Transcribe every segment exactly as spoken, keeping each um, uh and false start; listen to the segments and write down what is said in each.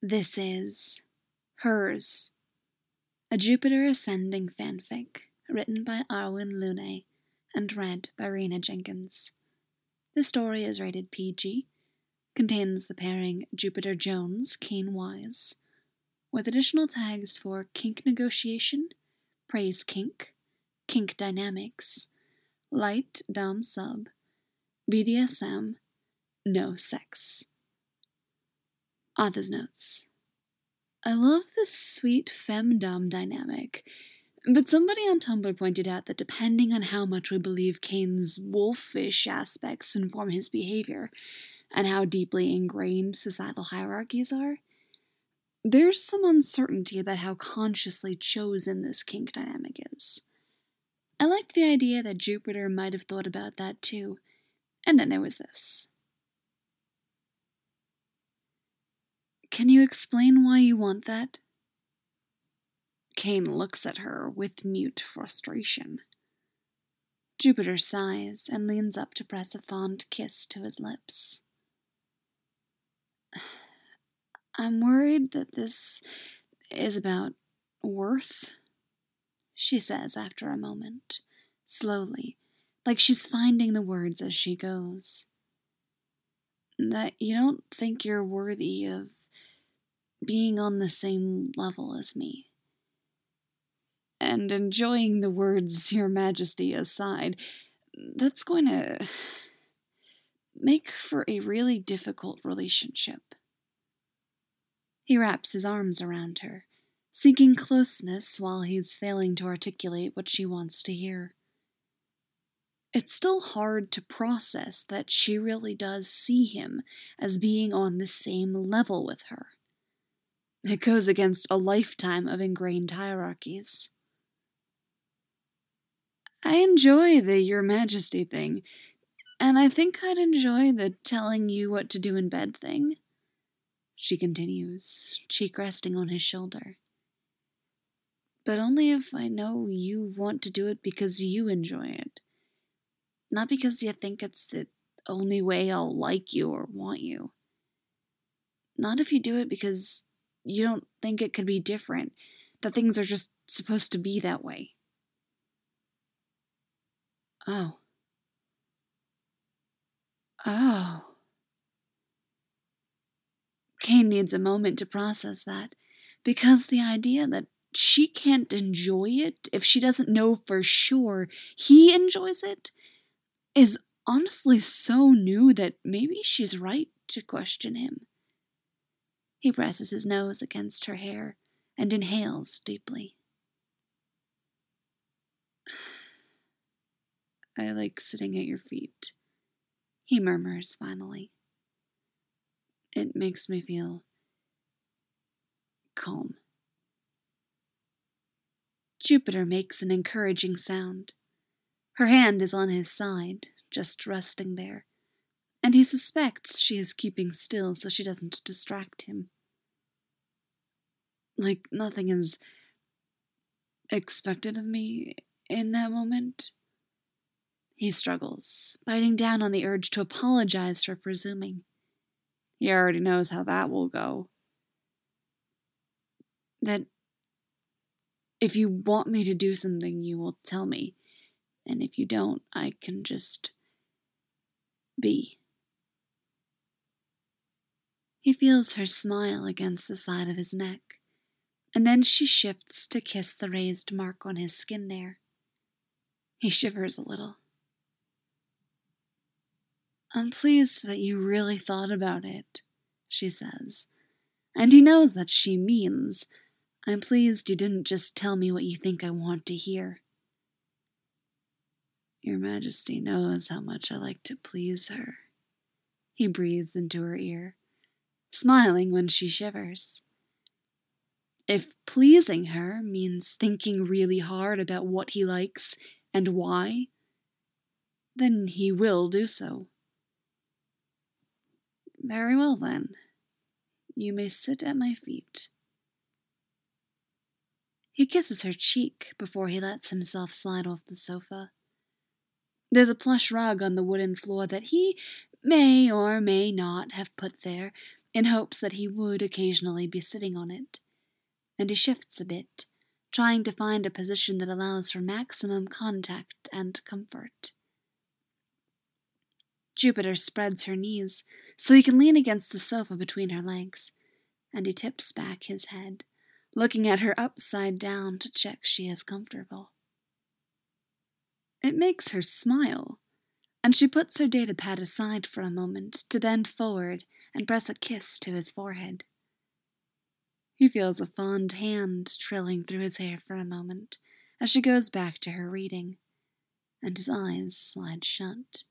This is Hers, a Jupiter Ascending fanfic written by Arwen Lune and read by Rena Jenkins. The story is rated P G, contains the pairing Jupiter Jones, Kane Wise, with additional tags for kink negotiation, praise kink, kink dynamics, light dom sub, B D S M, no sex. Author's notes. I love this sweet femdom dynamic, but somebody on Tumblr pointed out that depending on how much we believe Kane's wolfish aspects inform his behavior, and how deeply ingrained societal hierarchies are, there's some uncertainty about how consciously chosen this kink dynamic is. I liked the idea that Jupiter might have thought about that too, and then there was this. Can you explain why you want that? Kane looks at her with mute frustration. Jupiter sighs and leans up to press a fond kiss to his lips. I'm worried that this is about worth, she says after a moment, slowly, like she's finding the words as she goes. That you don't think you're worthy of being on the same level as me. And enjoying the words Your Majesty aside, that's going to make for a really difficult relationship. He wraps his arms around her, seeking closeness while he's failing to articulate what she wants to hear. It's still hard to process that she really does see him as being on the same level with her. It goes against a lifetime of ingrained hierarchies. I enjoy the Your Majesty thing, and I think I'd enjoy the telling you what to do in bed thing, she continues, cheek resting on his shoulder. But only if I know you want to do it because you enjoy it, not because you think it's the only way I'll like you or want you. Not if you do it because you don't think it could be different, that things are just supposed to be that way. Oh. Oh. Kane needs a moment to process that, because the idea that she can't enjoy it if she doesn't know for sure he enjoys it is honestly so new that maybe she's right to question him. He presses his nose against her hair and inhales deeply. I like sitting at your feet, he murmurs finally. It makes me feel calm. Jupiter makes an encouraging sound. Her hand is on his side, just resting there, and he suspects she is keeping still so she doesn't distract him. Like nothing is expected of me in that moment. He struggles, biting down on the urge to apologize for presuming. He already knows how that will go. That if you want me to do something, you will tell me, and if you don't, I can just be. He feels her smile against the side of his neck, and then she shifts to kiss the raised mark on his skin there. He shivers a little. I'm pleased that you really thought about it, she says, and he knows that she means, I'm pleased you didn't just tell me what you think I want to hear. Your Majesty knows how much I like to please her, he breathes into her ear, smiling when she shivers. If pleasing her means thinking really hard about what he likes and why, then he will do so. Very well then. You may sit at my feet. He kisses her cheek before he lets himself slide off the sofa. There's a plush rug on the wooden floor that he may or may not have put there, in hopes that he would occasionally be sitting on it, and he shifts a bit, trying to find a position that allows for maximum contact and comfort. Jupiter spreads her knees so he can lean against the sofa between her legs, and he tips back his head, looking at her upside down to check she is comfortable. It makes her smile, and she puts her datapad aside for a moment to bend forward and press a kiss to his forehead. He feels a fond hand trilling through his hair for a moment as she goes back to her reading, and his eyes slide shut.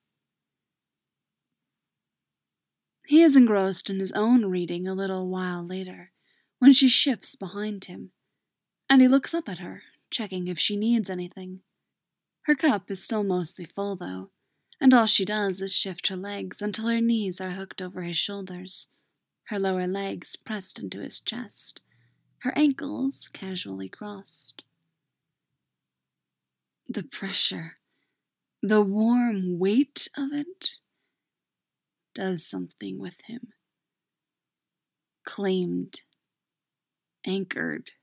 He is engrossed in his own reading a little while later, when she shifts behind him, and he looks up at her, checking if she needs anything. Her cup is still mostly full, though, and all she does is shift her legs until her knees are hooked over his shoulders, her lower legs pressed into his chest, her ankles casually crossed. The pressure, the warm weight of it, does something with him. Claimed, anchored,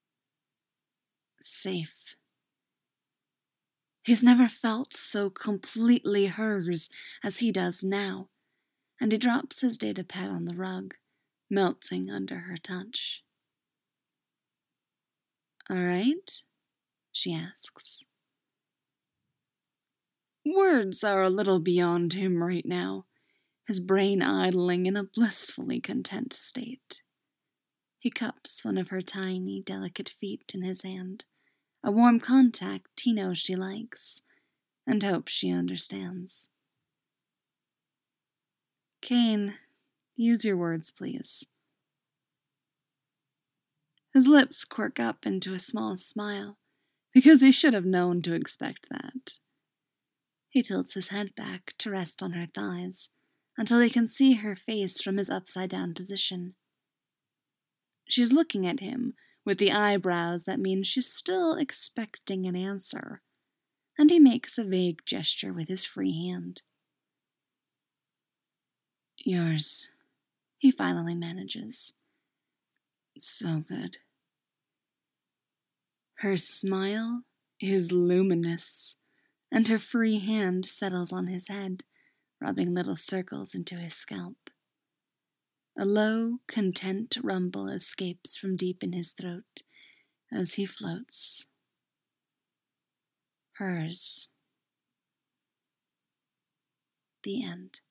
safe. He's never felt so completely hers as he does now, and he drops his datapad on the rug, melting under her touch. "All right?" she asks. Words are a little beyond him right now, his brain idling in a blissfully content state. He cups one of her tiny, delicate feet in his hand, a warm contact he knows she likes, and hopes she understands. "Kane, use your words, please." His lips quirk up into a small smile, because he should have known to expect that. He tilts his head back to rest on her thighs, until he can see her face from his upside-down position. She's looking at him with the eyebrows that mean she's still expecting an answer, and he makes a vague gesture with his free hand. "Yours," he finally manages. "So good." Her smile is luminous, and her free hand settles on his head, rubbing little circles into his scalp. A low, content rumble escapes from deep in his throat as he floats. Hers. The end.